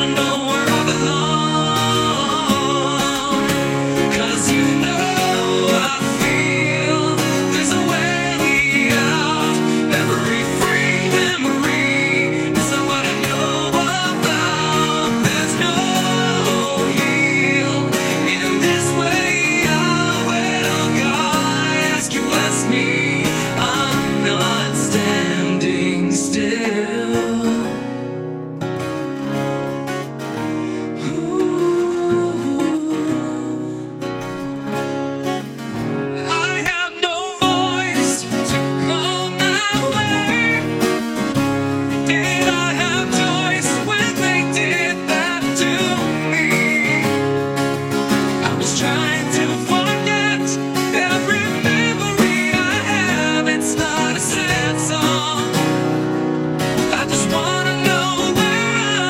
wanna know where I belong. 'Cause you know I feel there's a way out. Every free memory is what I know about. There's no heal in this way out. Well, God, I ask you, bless me. I'm not standing still. I have no voice to call my way. Did I have choice when they did that to me? I was trying to forget every memory I have. It's not a sad song. I just wanna know where I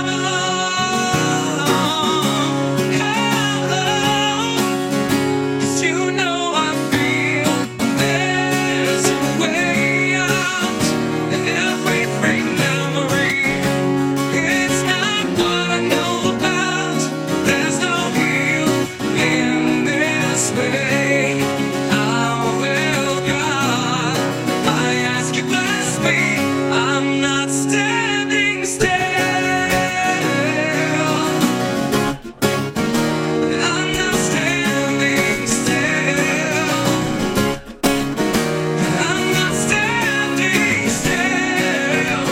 belong. Hello, 'cause you know I feel there's a way out. Every free memory, it's not what I know about. There's no heal in this way. Oh, well, God, I ask you, bless me. I'm not standing still. I'm not standing still. I'm not standing still.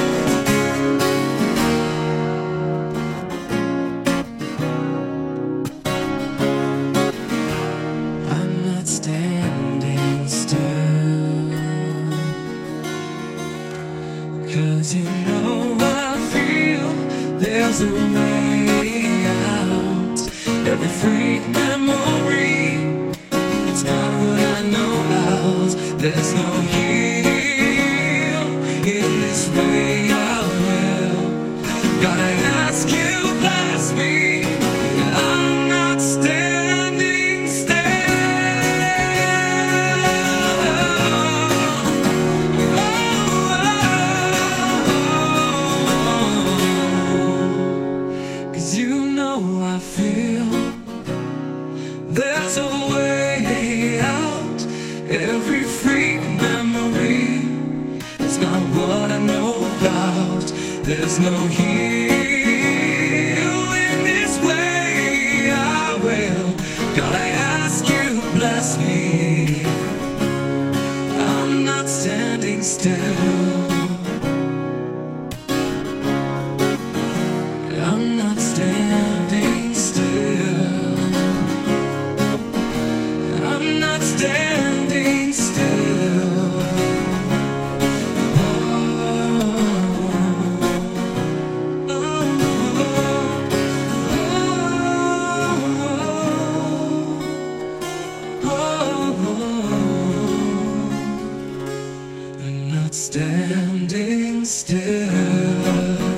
I'm not standing still. 'Cause you know I feel there's a way out. Every free memory, it's not what I know about. There's no heal in this way I will. Gotta ask you, bless me. I'm not standing still. 'Cause you know I feel there's a way out. Every free memory is not what I know about. There's no heal in this way I will. God, I ask you, bless me. I'm not standing still. I'm not standing still. I'm not standing still. I'm not standing still.